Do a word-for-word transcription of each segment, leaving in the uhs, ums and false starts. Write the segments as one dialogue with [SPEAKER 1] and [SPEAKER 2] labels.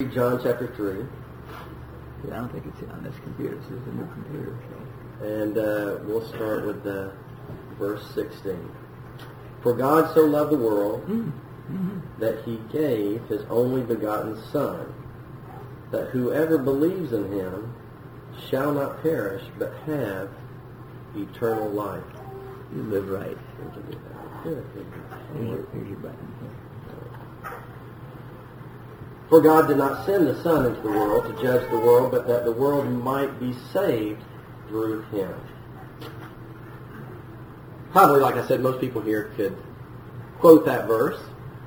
[SPEAKER 1] read John chapter three.
[SPEAKER 2] I don't think it's on this computer. This is a new computer. So.
[SPEAKER 1] And uh, we'll start with uh, verse sixteen. For God so loved the world mm-hmm. that he gave his only begotten Son, that whoever believes in him shall not perish, but have eternal life.
[SPEAKER 2] You live right.
[SPEAKER 1] We can do that. Good.
[SPEAKER 2] Here's your, here's your button.
[SPEAKER 1] For God did not send the Son into the world to judge the world, but that the world might be saved through him. Probably, like I said, most people here could quote that verse.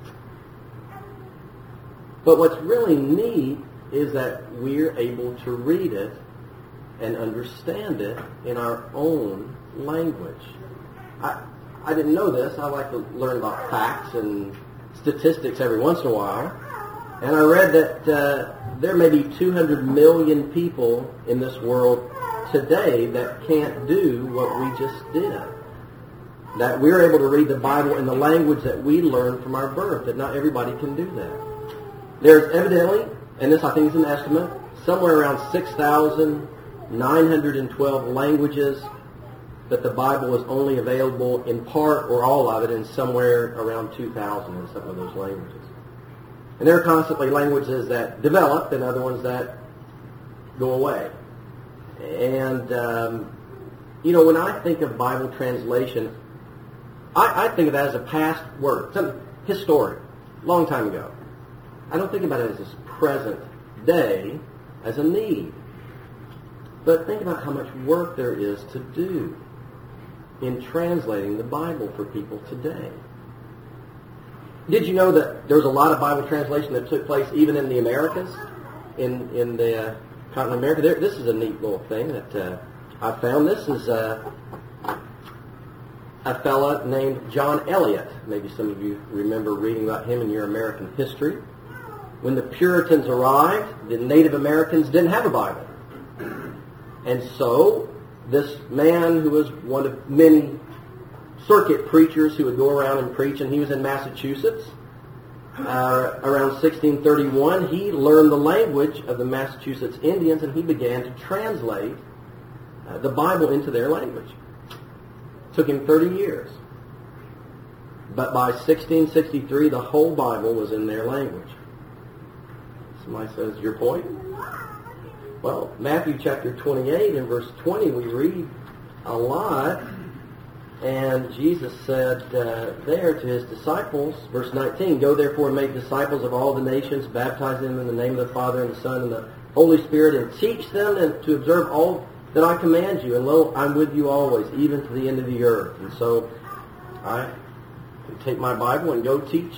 [SPEAKER 1] But what's really neat is that we're able to read it and understand it in our own language. I, I didn't know this. I like to learn about facts and statistics every once in a while. And I read that uh, there may be two hundred million people in this world today that can't do what we just did. That we're able to read the Bible in the language that we learned from our birth, that not everybody can do that. There's evidently, and this I think is an estimate, somewhere around six thousand nine hundred twelve languages that the Bible is only available in part or all of it in somewhere around two thousand in some of those languages. And there are constantly languages that develop and other ones that go away. And, um, you know, when I think of Bible translation, I, I think of that as a past word, something historic, long time ago. I don't think about it as this present day, as a need. But think about how much work there is to do in translating the Bible for people today. Did you know that there was a lot of Bible translation that took place even in the Americas, in in the uh, continent of America? There, this is a neat little thing that uh, I found. This is uh, a fella named John Eliot. Maybe some of you remember reading about him in your American history. When the Puritans arrived, the Native Americans didn't have a Bible. And so this man, who was one of many circuit preachers who would go around and preach, and he was in Massachusetts uh, around sixteen thirty-one. He learned the language of the Massachusetts Indians, and he began to translate uh, the Bible into their language. It took him thirty years. But by sixteen sixty-three, the whole Bible was in their language. Somebody says, your point? Well, Matthew chapter twenty-eight and verse twenty, we read a lot. And Jesus said uh, there to his disciples, verse nineteen, go therefore and make disciples of all the nations, baptize them in the name of the Father and the Son and the Holy Spirit, and teach them and to observe all that I command you. And lo, I'm with you always, even to the end of the earth. And so I can take my Bible and go teach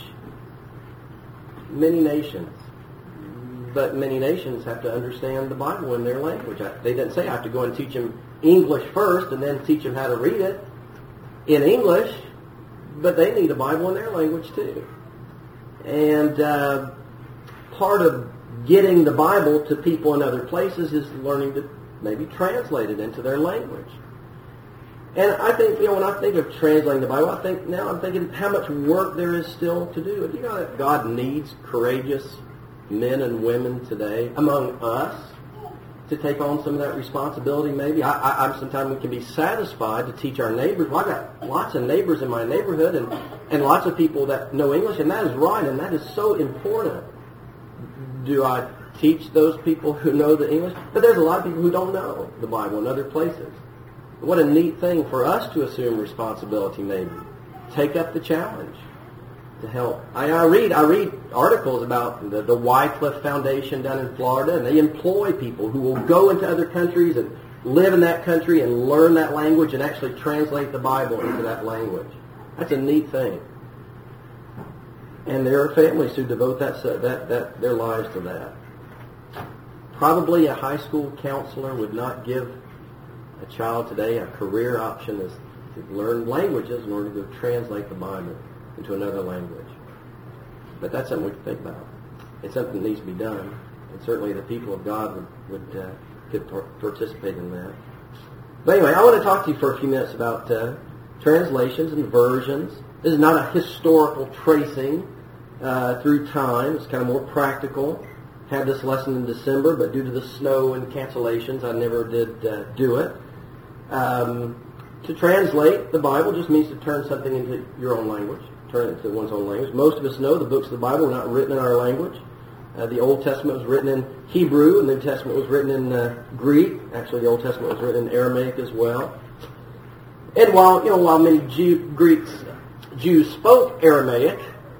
[SPEAKER 1] many nations. But many nations have to understand the Bible in their language. They didn't say I have to go and teach them English first and then teach them how to read it in English, but they need a Bible in their language too. And uh, part of getting the Bible to people in other places is learning to maybe translate it into their language. And I think, you know, when I think of translating the Bible, I think now I'm thinking how much work there is still to do. Do you know that God needs courageous men and women today among us to take on some of that responsibility maybe? I, I, I'm sometimes we can be satisfied to teach our neighbors. Well, I've got lots of neighbors in my neighborhood and, and lots of people that know English, and that is right, and that is so important. Do I teach those people who know the English? But there's a lot of people who don't know the Bible in other places. What a neat thing for us to assume responsibility maybe. Take up the challenge to help. I, I read I read articles about the, the Wycliffe Foundation down in Florida, and they employ people who will go into other countries and live in that country and learn that language and actually translate the Bible into that language. That's a neat thing. And there are families who devote that that, that their lives to that. Probably a high school counselor would not give a child today a career option is to learn languages in order to translate the Bible into another language. But that's something we can think about. It's something that needs to be done. And certainly the people of God would, would uh, could par- participate in that. But anyway, I want to talk to you for a few minutes about uh, translations and versions. This is not a historical tracing uh, through time. It's kind of more practical. had this lesson in December, but due to the snow and cancellations, I never did uh, do it. Um, to translate the Bible just means to turn something into your own language, turn it into one's own language. Most of us know the books of the Bible were not written in our language. Uh, the Old Testament was written in Hebrew, and the New Testament was written in uh, Greek. Actually, the Old Testament was written in Aramaic as well. And while you know, while many Jew, Greeks, Jews spoke Aramaic,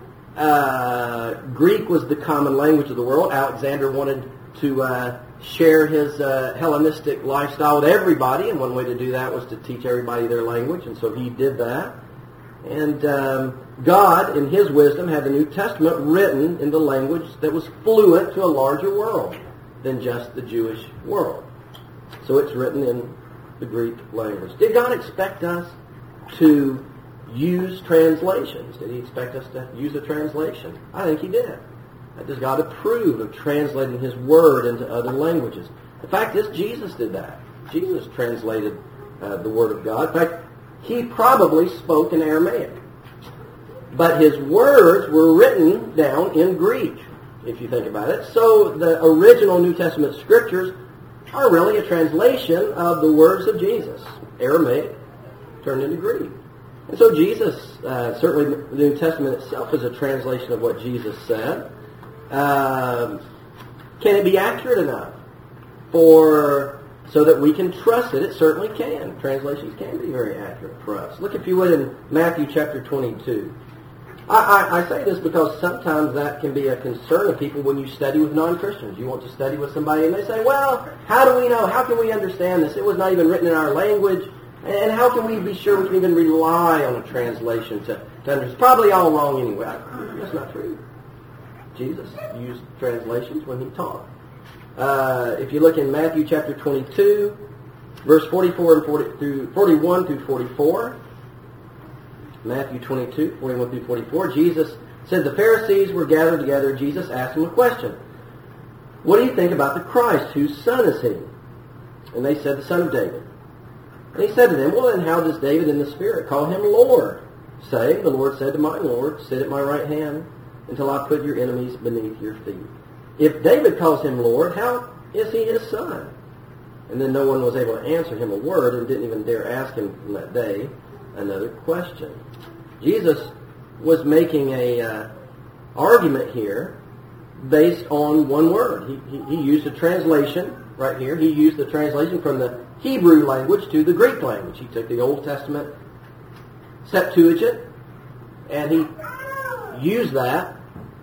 [SPEAKER 1] uh, Greek was the common language of the world. Alexander wanted to uh, share his uh, Hellenistic lifestyle with everybody, and one way to do that was to teach everybody their language, and so he did that. And um, God, in His wisdom, had the New Testament written in the language that was fluent to a larger world than just the Jewish world. So it's written in the Greek language. Did God expect us to use translations? Did He expect us to use a translation? I think He did. Does God approve of translating His Word into other languages? The fact is, Jesus did that. Jesus translated uh, the Word of God. In fact, He probably spoke in Aramaic. But His words were written down in Greek, if you think about it. So the original New Testament scriptures are really a translation of the words of Jesus. Aramaic turned into Greek. And so Jesus, uh, certainly the New Testament itself is a translation of what Jesus said. Um, can it be accurate enough for so that we can trust it? It certainly can. Translations can be very accurate for us. Look, if you would, in Matthew chapter twenty-two. I, I, I say this because sometimes that can be a concern of people when you study with non-Christians. You want to study with somebody and they say, well, how do we know? How can we understand this? It was not even written in our language. And how can we be sure we can even rely on a translation to, to understand? It's probably all wrong anyway. That's not true. Jesus used translations when He taught. Uh, if you look in Matthew chapter twenty-two, verse forty-four and forty through forty-one through forty-four, Matthew twenty-two, forty-one through forty-four, Jesus said the Pharisees were gathered together. Jesus asked them a question. What do you think about the Christ? Whose son is He? And they said, the son of David. And He said to them, well, then how does David in the Spirit call Him Lord? Saying, the Lord said to my Lord, sit at my right hand until I put your enemies beneath your feet. If David calls Him Lord, how is He His son? And then no one was able to answer Him a word and didn't even dare ask Him from that day another question. Jesus was making a uh, argument here based on one word. He, he, he used a translation right here. He used the translation from the Hebrew language to the Greek language. He took the Old Testament Septuagint and he used that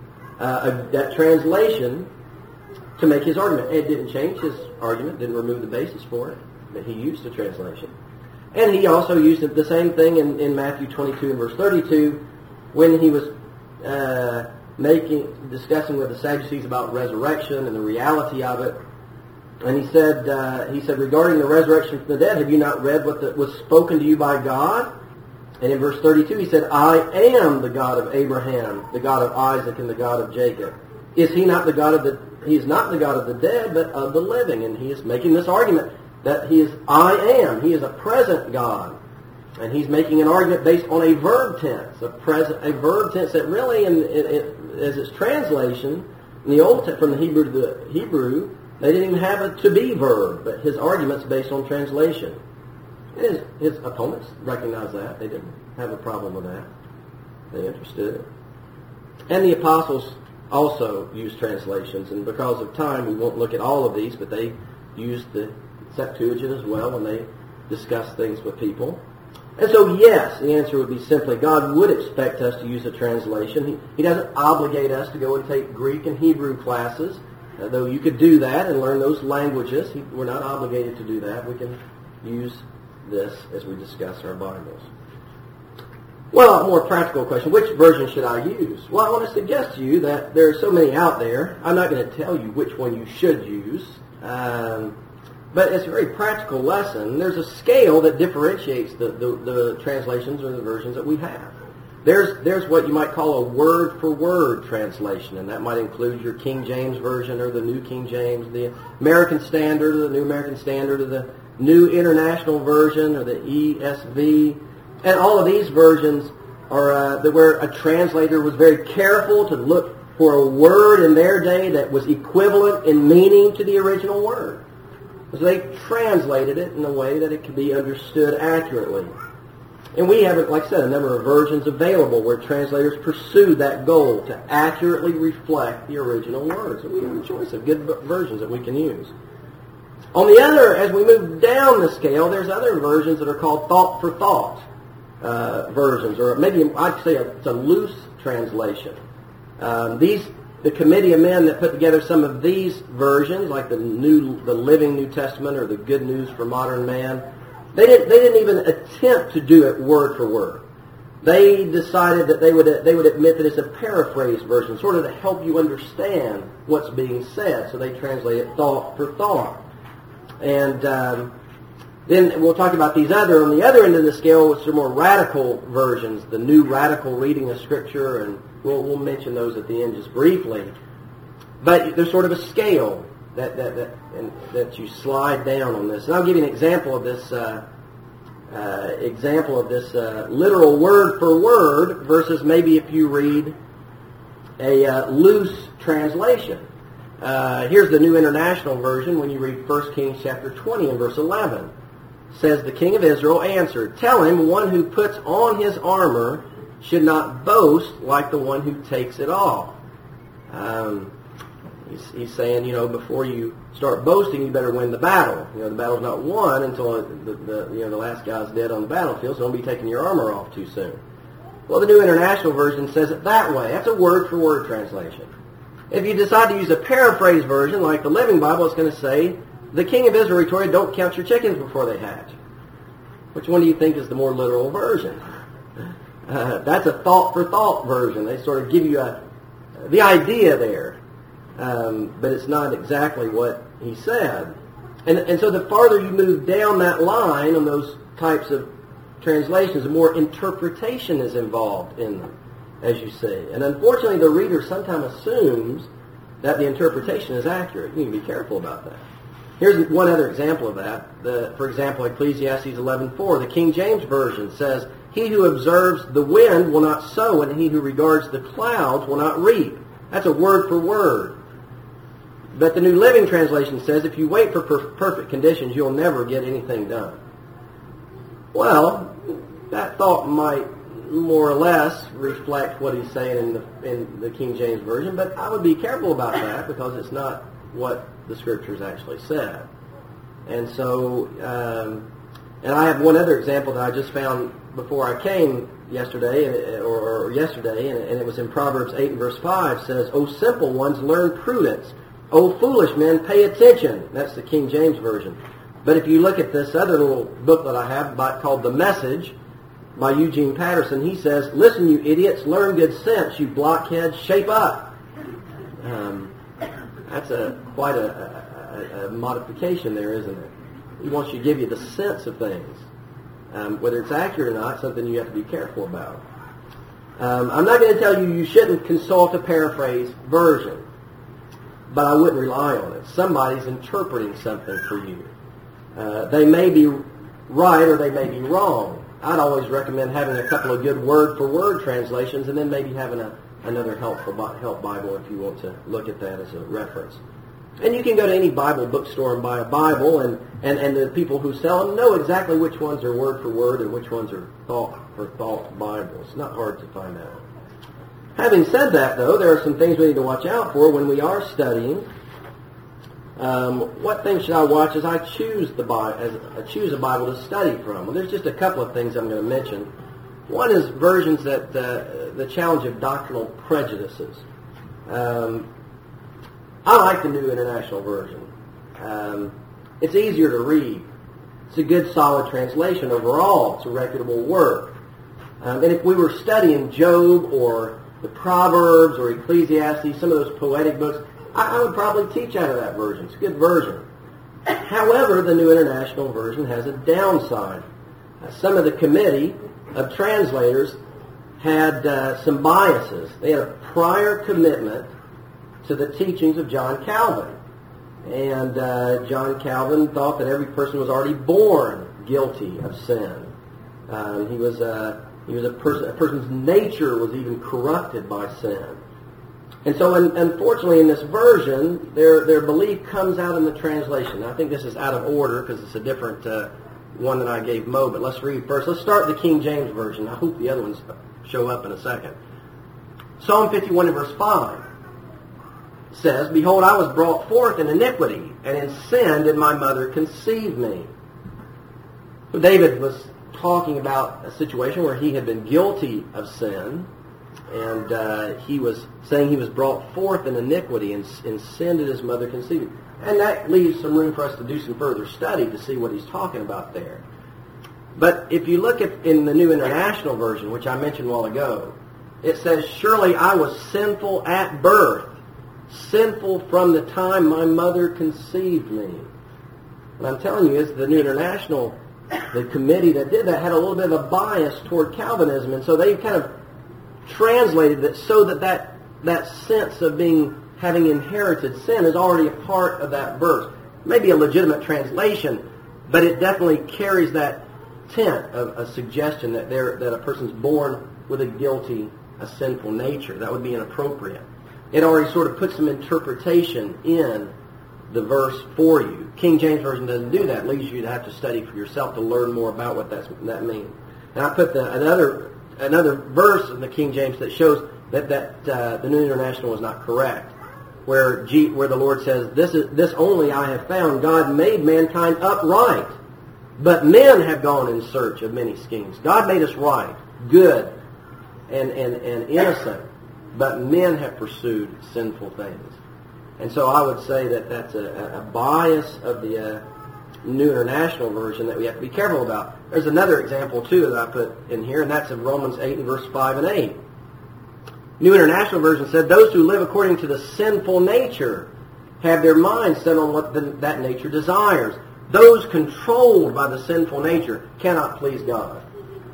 [SPEAKER 1] uh, that translation to make his argument. It didn't change his argument, didn't remove the basis for it, but he used the translation. And he also used the same thing in, in Matthew twenty-two and verse thirty-two when he was uh, making discussing with the Sadducees about resurrection and the reality of it. And he said, uh, he said, regarding the resurrection from the dead, have you not read what the, was spoken to you by God? And in verse thirty-two, he said, I am the God of Abraham, the God of Isaac, and the God of Jacob. Is He not the God of the, He is not the God of the dead, but of the living. And he is making this argument that He is, I am. He is a present God. And he's making an argument based on a verb tense, a present, a verb tense that really, in, in, in, as its translation, in the Old Testament, from the Hebrew to the Hebrew, they didn't even have a to-be verb, but his argument's based on translation. And his, his opponents recognized that. They didn't have a problem with that. They understood it. And the apostles also used translations, and because of time, we won't look at all of these, but they used the Septuagint as well when they discussed things with people. And so, yes, the answer would be simply, God would expect us to use a translation. He, he doesn't obligate us to go and take Greek and Hebrew classes, uh, though you could do that and learn those languages. He, we're not obligated to do that. We can use this as we discuss our Bibles. Well, a more practical question, which version should I use? Well, I want to suggest to you that there are so many out there. I'm not going to tell you which one you should use. Um, But it's a very practical lesson. There's a scale that differentiates the, the, the translations or the versions that we have. There's there's what you might call a word-for-word translation, and that might include your King James Version or the New King James, the American Standard or the New American Standard or the New International Version or the E S V. And all of these versions are uh, where a translator was very careful to look for a word in their day that was equivalent in meaning to the original word. So they translated it in a way that it could be understood accurately. And we have, like I said, a number of versions available where translators pursue that goal to accurately reflect the original words. And we have a choice of good versions that we can use. On the other, as we move down the scale, there's other versions that are called thought-for-thought uh, versions, or maybe I'd say a, it's a loose translation. Um, these, the committee of men that put together some of these versions, like the new, the Living New Testament or the Good News for Modern Man, they didn't, they didn't even attempt to do it word for word. They decided that they would they would admit that it's a paraphrased version, sort of to help you understand what's being said. So they translate it thought for thought. And um, then we'll talk about these other, on the other end of the scale, which are more radical versions, the new radical reading of Scripture, and we'll, we'll mention those at the end just briefly. But there's sort of a scale that that that, and, that you slide down on this. And I'll give you an example of this uh, uh, example of this uh, literal word for word versus maybe if you read a uh, loose translation. Uh, here's the New International Version when you read First Kings chapter twenty and verse eleven. It says, "The king of Israel answered, 'Tell him, one who puts on his armor should not boast like the one who takes it off.'" Um, he's, he's saying, you know, before you start boasting, you better win the battle. You know, the battle's not won until the, the you know the last guy's dead on the battlefield, so don't be taking your armor off too soon. Well, the New International Version says it that way. That's a word-for-word translation. If you decide to use a paraphrase version, like the Living Bible, it's going to say, "The king of Israel retorted, 'Don't count your chickens before they hatch.'" Which one do you think is the more literal version? Uh, that's a thought-for-thought version. They sort of give you a, the idea there, um, but it's not exactly what he said. And, and so the farther you move down that line on those types of translations, the more interpretation is involved in them, as you see. And unfortunately, the reader sometimes assumes that the interpretation is accurate. You need to be careful about that. Here's one other example of that. The, for example, Ecclesiastes eleven four, the King James Version says, "He who observes the wind will not sow, and he who regards the clouds will not reap." That's a word for word. But the New Living Translation says, "If you wait for per- perfect conditions, you'll never get anything done." Well, that thought might more or less reflect what he's saying in the in the King James Version, but I would be careful about that because it's not what the Scriptures actually said. And so, um, and I have one other example that I just found before I came yesterday, or, or yesterday, and, and it was in Proverbs eight and verse five, says, "O simple ones, learn prudence. O foolish men, pay attention." That's the King James Version. But if you look at this other little book that I have by, called The Message, by Eugene Patterson, he says, "Listen, you idiots, learn good sense. You blockheads, shape up." Um, that's a quite a, a, a modification there, isn't it? He wants you to give you the sense of things. Um, whether it's accurate or not, something you have to be careful about. Um, I'm not going to tell you you shouldn't consult a paraphrase version, but I wouldn't rely on it. Somebody's interpreting something for you. Uh, they may be right or they may be wrong. I'd always recommend having a couple of good word-for-word translations and then maybe having a, another helpful help Bible if you want to look at that as a reference. And you can go to any Bible bookstore and buy a Bible, and, and, and the people who sell them know exactly which ones are word-for-word and which ones are thought-for-thought Bibles. It's not hard to find out. Having said that, though, there are some things we need to watch out for when we are studying. Um, what things should I watch as I choose the Bible, as I choose a Bible to study from? Well, there's just a couple of things I'm going to mention. One is versions that uh, the challenge of doctrinal prejudices. Um, I like the New International Version. Um, it's easier to read. It's a good, solid translation overall. It's a reputable work. Um, and if we were studying Job or the Proverbs or Ecclesiastes, some of those poetic books, I, I would probably teach out of that version. It's a good version. However, the New International Version has a downside. Uh, some of the committee of translators had uh, some biases. They had a prior commitment to the teachings of John Calvin. And uh, John Calvin thought that every person was already born guilty of sin. Um, he was, uh, he was a person, a person's nature was even corrupted by sin. And so, in, unfortunately, in this version, their their belief comes out in the translation. Now, I think this is out of order because it's a different uh, one than I gave Mo, but let's read first. Let's start the King James Version. I hope the other ones show up in a second. Psalm fifty-one and verse five says, "Behold, I was brought forth in iniquity, and in sin did my mother conceive me." So David was talking about a situation where he had been guilty of sin, and uh, he was saying he was brought forth in iniquity, and in sin did his mother conceive him. And that leaves some room for us to do some further study to see what he's talking about there. But if you look at in the New International Version, which I mentioned a while ago, it says, "Surely I was sinful at birth, sinful from the time my mother conceived me." What I'm telling you is the New International, the committee that did that had a little bit of a bias toward Calvinism, and so they kind of translated it so that that, that sense of being having inherited sin is already a part of that verse. Maybe a legitimate translation, but it definitely carries that tint of a suggestion that there that a person's born with a guilty, a sinful nature. That would be inappropriate. It already sort of puts some interpretation in the verse for you. King James Version doesn't do that. It leaves you to have to study for yourself to learn more about what that's, that means. And I put the, another another verse in the King James that shows that, that uh, the New International was not correct, where G, where the Lord says, "This is this only I have found, God made mankind upright, but men have gone in search of many schemes." God made us right, good, and, and, and innocent, but men have pursued sinful things. And so I would say that that's a, a bias of the uh, New International Version that we have to be careful about. There's another example, too, that I put in here, and that's in Romans eight and verse five and eight. New International Version said, "Those who live according to the sinful nature have their minds set on what the, that nature desires. Those controlled by the sinful nature cannot please God."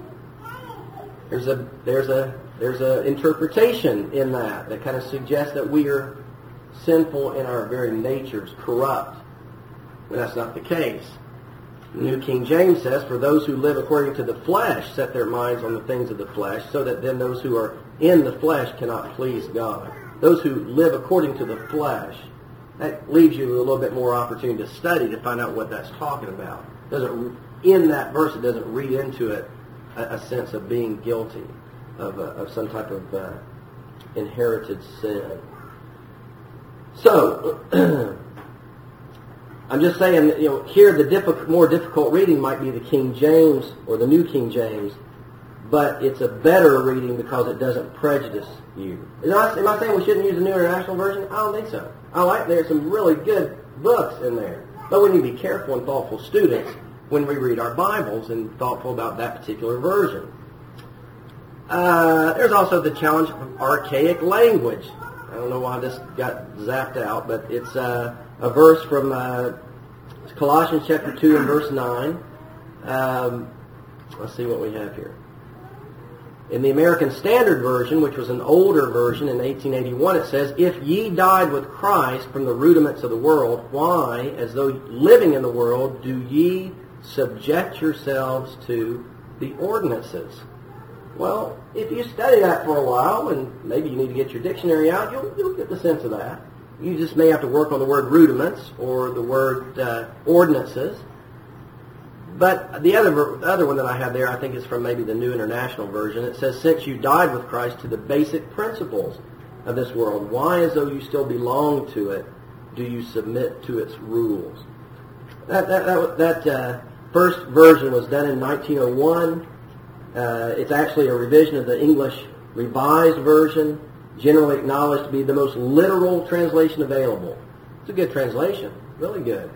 [SPEAKER 1] There's a there's a there's a interpretation in that that kind of suggests that we are sinful in our very natures, corrupt. But that's not the case. The New King James says, "For those who live according to the flesh set their minds on the things of the flesh, so that then those who are in the flesh cannot please God." Those who live according to the flesh. That leaves you a little bit more opportunity to study to find out what that's talking about. Doesn't in that verse it doesn't read into it a, a sense of being guilty of, uh, of some type of uh, inherited sin. So I'm just saying, you know, here the difficult, more difficult reading might be the King James or the New King James, but it's a better reading because it doesn't prejudice you. Am I, am I saying we shouldn't use the New International Version? I don't think so. I like there's some really good books in there, but we need to be careful and thoughtful students when we read our Bibles and thoughtful about that particular version. Uh, there's also the challenge of archaic language. I don't know why this got zapped out, but it's uh, a verse from uh, Colossians chapter two and verse nine. Um, let's see what we have here. In the American Standard Version, which was an older version in eighteen eighty-one, it says, "If ye died with Christ from the rudiments of the world, why, as though living in the world, do ye subject yourselves to the ordinances?" Well, if you study that for a while, and maybe you need to get your dictionary out, you'll, you'll get the sense of that. You just may have to work on the word rudiments or the word uh, ordinances. But the other the other one that I have there, I think, is from maybe the New International Version. It says, "Since you died with Christ to the basic principles of this world, why, as though you still belong to it, do you submit to its rules?" That that that, that uh, first version was done in nineteen oh one. Uh, it's actually a revision of the English Revised Version, generally acknowledged to be the most literal translation available. It's a good translation, really good.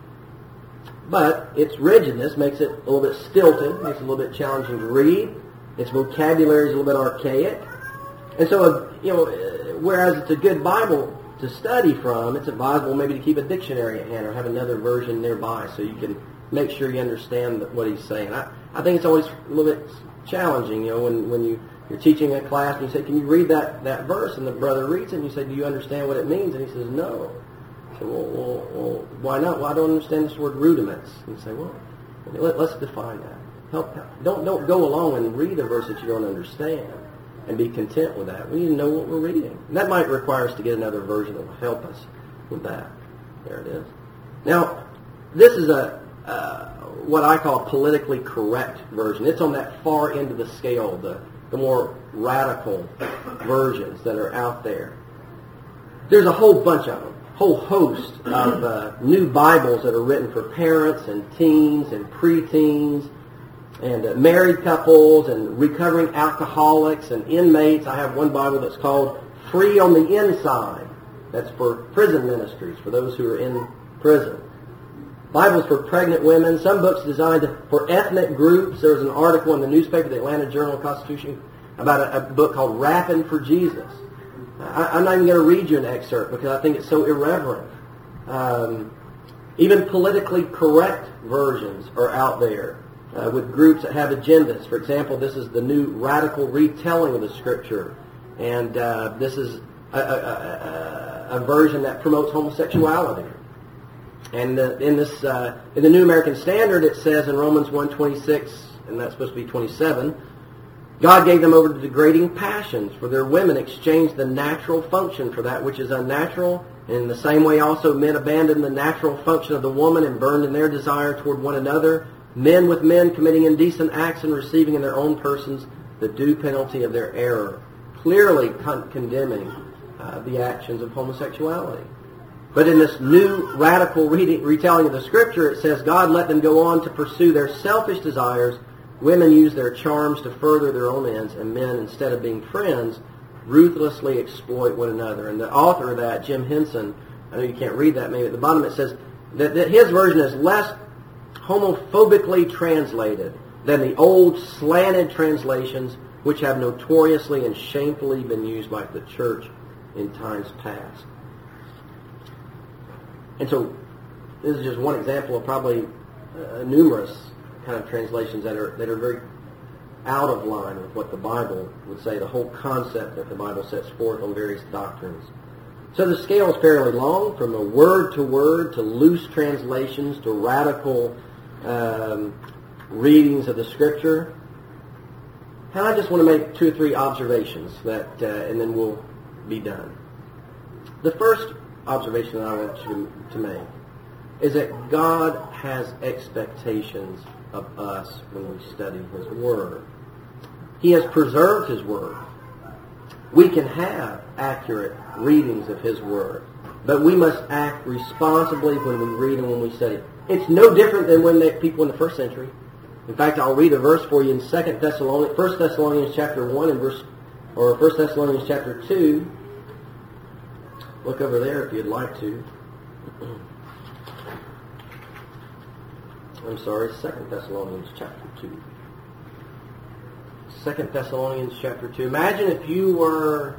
[SPEAKER 1] But its rigidness makes it a little bit stilted, makes it a little bit challenging to read. Its vocabulary is a little bit archaic. And so, uh, you know, whereas it's a good Bible to study from, it's advisable maybe to keep a dictionary at hand or have another version nearby so you can make sure you understand what he's saying. I, I think it's always a little bit challenging, you know, when, when you, you're teaching a class and you say, "Can you read that, that verse?" And the brother reads it and you say, "Do you understand what it means?" And he says, "No." So, well, well, well, why not? Well, I don't understand this word rudiments. And you say, well, let, let's define that. Help, don't don't go along and read a verse that you don't understand. and be content with that. We need to know what we're reading. And that might require us to get another version that will help us with that. There it is. Now, this is a uh, what I call a politically correct version. It's on that far end of the scale, the, the more radical versions that are out there. There's a whole bunch of them, whole host of uh, new Bibles that are written for parents and teens and preteens and uh, married couples and recovering alcoholics and inmates. I have one Bible that's called Free on the Inside. That's for prison ministries, for those who are in prison. Bibles for pregnant women. Some books designed for ethnic groups. There was an article in the newspaper, the Atlanta Journal-Constitution, about a, a book called Rapping for Jesus. I, I'm not even going to read you an excerpt because I think it's so irreverent. Um, even politically correct versions are out there uh, with groups that have agendas. For example, this is the new radical retelling of the Scripture, and uh, this is a, a, a, a version that promotes homosexuality. And uh, in this, uh, in the New American Standard, it says in Romans one twenty-six, and that's supposed to be twenty-seven, God gave them over to degrading passions, for their women exchanged the natural function for that which is unnatural. And in the same way also men abandoned the natural function of the woman and burned in their desire toward one another, men with men committing indecent acts and receiving in their own persons the due penalty of their error, clearly con- condemning uh, the actions of homosexuality. But in this new radical reading, retelling of the Scripture, it says God let them go on to pursue their selfish desires. Women use their charms to further their own ends, and men, instead of being friends, ruthlessly exploit one another. And the author of that, Jim Henson, I know you can't read that maybe at the bottom, it says that, that his version is less homophobically translated than the old slanted translations which have notoriously and shamefully been used by the church in times past. And so this is just one example of probably uh, numerous kind of translations that are that are very out of line with what the Bible would say, the whole concept that the Bible sets forth on various doctrines. So the scale is fairly long, from a word to word to loose translations to radical um, readings of the Scripture. And I just want to make two or three observations, that, uh, and then we'll be done. The first observation that I want you to make is that God has expectations of us when we study His Word. He has preserved His Word. We can have accurate readings of His Word, but we must act responsibly when we read and when we study. It's no different than when they, people in the first century. In fact, I'll read a verse for you in Second Thessalonians, First Thessalonians chapter one and verse, or First Thessalonians chapter two. Look over there if you'd like to. I'm sorry, Second Thessalonians chapter two. Second Thessalonians chapter two. Imagine if you were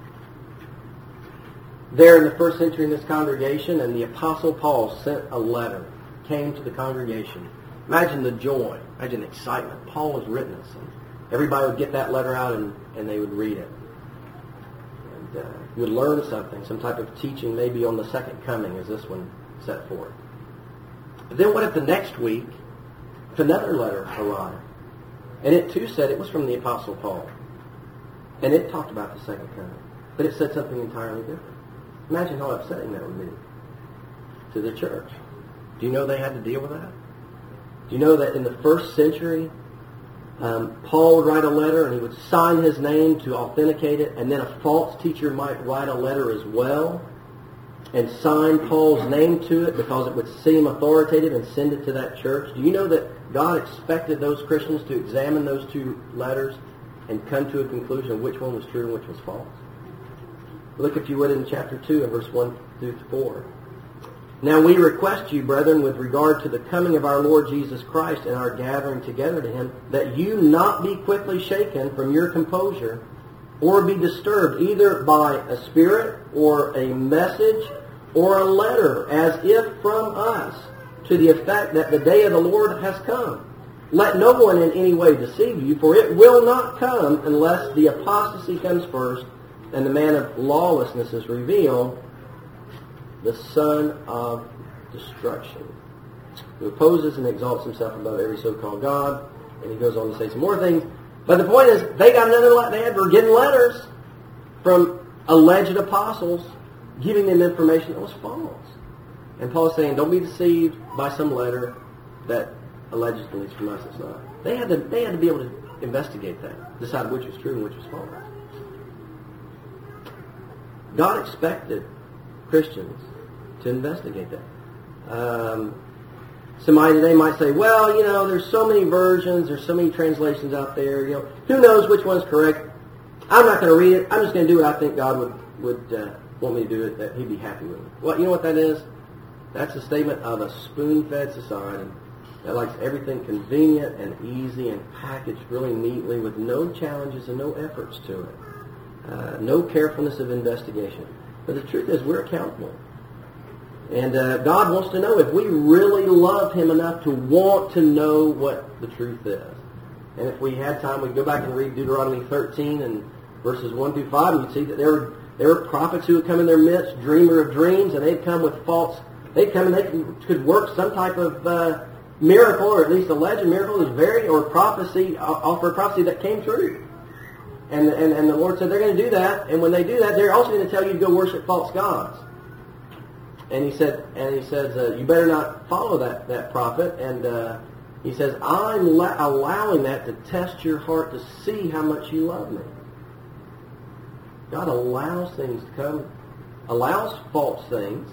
[SPEAKER 1] there in the first century in this congregation and the Apostle Paul sent a letter, came to the congregation. Imagine the joy, imagine the excitement. Paul has written this, and everybody would get that letter out and, and they would read it. And uh, you would learn something, some type of teaching maybe on the second coming as this one set forth. But then what if the next week, if another letter arrived, and it too said it was from the Apostle Paul, and it talked about the second coming, but it said something entirely different? Imagine how upsetting that would be to the church. Do you know they had to deal with that? Do you know that in the first century, um, Paul would write a letter and he would sign his name to authenticate it, and then a false teacher might write a letter as well and sign Paul's name to it because it would seem authoritative and send it to that church? Do you know that God expected those Christians to examine those two letters and come to a conclusion of which one was true and which was false? Look, if you would, in chapter two and verse one through four. Now we request you, brethren, with regard to the coming of our Lord Jesus Christ and our gathering together to Him, that you not be quickly shaken from your composure, or be disturbed either by a spirit or a message or a letter, as if from us, to the effect that the day of the Lord has come. Let no one in any way deceive you, for it will not come unless the apostasy comes first, and the man of lawlessness is revealed, the son of destruction, who opposes and exalts himself above every so-called God. And he goes on to say some more things. But the point is, they got another letter. They had, were getting letters from alleged apostles giving them information that was false. And Paul's saying, don't be deceived by some letter that allegedly is from us. It's not. They had to, they had to be able to investigate that, decide which was true and which was false. God expected Christians to investigate that. Um, somebody today might say, well, you know, there's so many versions, there's so many translations out there, you know, who knows which one's correct? I'm not going to read it. I'm just going to do what I think God would, would uh, want me to do, it, that He'd be happy with me. Well, you know what that is? That's a statement of a spoon-fed society that likes everything convenient and easy and packaged really neatly with no challenges and no efforts to it. Uh, no carefulness of investigation. But the truth is, we're accountable. And uh, God wants to know if we really love Him enough to want to know what the truth is. And if we had time, we'd go back and read Deuteronomy thirteen and verses one through five, and we'd see that there were, there were prophets who would come in their midst, dreamer of dreams, and they'd come with false, they'd come and they could work some type of uh, miracle, or at least alleged miracle, is very, or prophecy, offer a prophecy that came true. And, and, and the Lord said they're going to do that, and when they do that, they're also going to tell you to go worship false gods. And He said, and He says, uh, you better not follow that, that prophet. And uh, He says, I'm la- allowing that to test your heart to see how much you love me. God allows things to come, allows false things.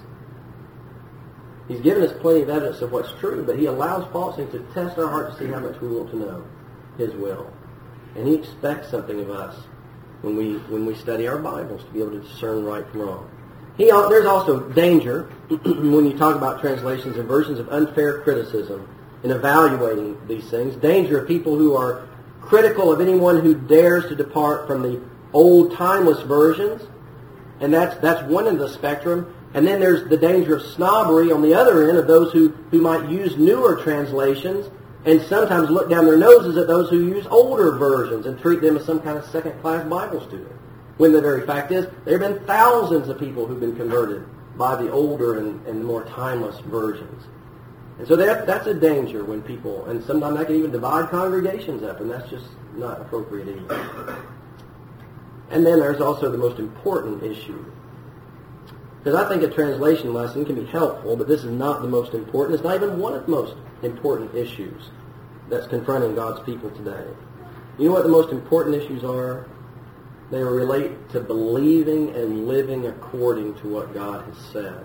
[SPEAKER 1] He's given us plenty of evidence of what's true, but He allows false things to test our heart to see how much we want to know His will. And He expects something of us when we when we study our Bibles to be able to discern right from wrong. He, there's also danger when you talk about translations and versions of unfair criticism in evaluating these things. Danger of people who are critical of anyone who dares to depart from the old timeless versions. And that's that's one end of the spectrum. And then there's the danger of snobbery on the other end of those who, who might use newer translations and sometimes look down their noses at those who use older versions and treat them as some kind of second-class Bible student. When the very fact is, there have been thousands of people who've been converted by the older and, and more timeless versions. And so that, that's a danger when people, and sometimes that can even divide congregations up, and that's just not appropriate either. And then there's also the most important issue. Because I think a translation lesson can be helpful, but this is not the most important. It's not even one of the most important issues that's confronting God's people today. You know what the most important issues are? They relate to believing and living according to what God has said.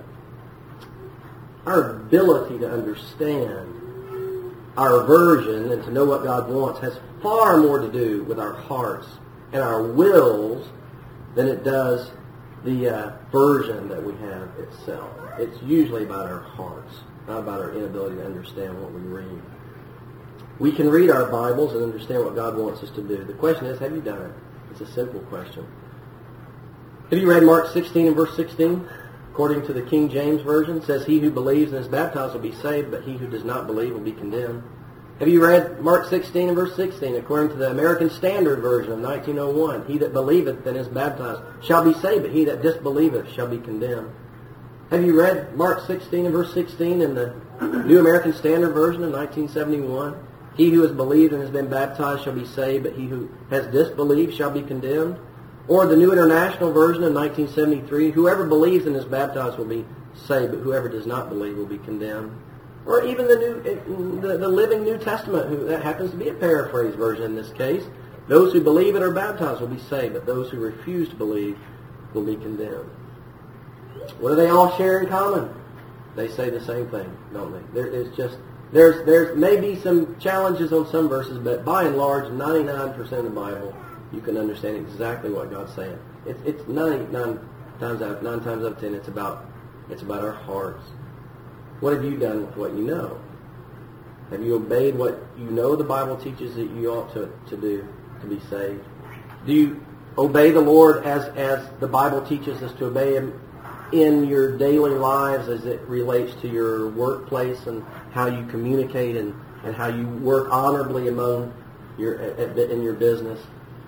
[SPEAKER 1] Our ability to understand our version and to know what God wants has far more to do with our hearts and our wills than it does the uh, version that we have itself. It's usually about our hearts, not about our inability to understand what we read. We can read our Bibles and understand what God wants us to do. The question is, have you done it? It's a simple question. Have you read Mark sixteen and verse sixteen? According to the King James Version, it says, he who believes and is baptized will be saved, but he who does not believe will be condemned. Have you read Mark sixteen and verse sixteen? According to the American Standard Version of nineteen oh one, he that believeth and is baptized shall be saved, but he that disbelieveth shall be condemned. Have you read Mark sixteen and verse sixteen in the New American Standard Version of nineteen seventy-one? He who has believed and has been baptized shall be saved, but he who has disbelieved shall be condemned. Or the New International Version of nineteen seventy-three, whoever believes and is baptized will be saved, but whoever does not believe will be condemned. Or even the new, the, the Living New Testament, who, that happens to be a paraphrase version in this case. Those who believe and are baptized will be saved, but those who refuse to believe will be condemned. What do they all share in common? They say the same thing, don't they? There is just there's there's maybe some challenges on some verses, but by and large, ninety-nine percent of the Bible, you can understand exactly what God's saying. It's it's ninety-nine times out nine times out of ten, it's about it's about our hearts. What have you done with what you know? Have you obeyed what you know the Bible teaches that you ought to, to do to be saved? Do you obey the Lord as, as the Bible teaches us to obey Him in your daily lives as it relates to your workplace and how you communicate and, and how you work honorably among your in your business?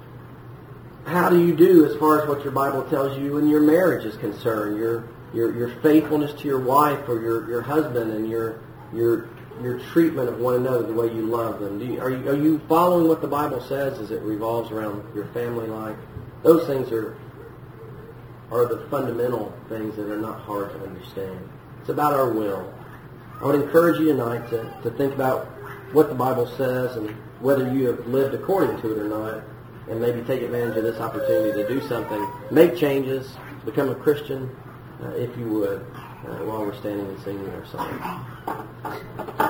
[SPEAKER 1] How do you do as far as what your Bible tells you when your marriage is concerned, your your your faithfulness to your wife or your, your husband and your your your treatment of one another, the way you love them? Do you, are you are you following what the Bible says as it revolves around your family life? Those things are are the fundamental things that are not hard to understand. It's about our will. I would encourage you tonight to, to think about what the Bible says and whether you have lived according to it or not, and maybe take advantage of this opportunity to do something, make changes, become a Christian, uh, if you would, uh, while we're standing and singing our song.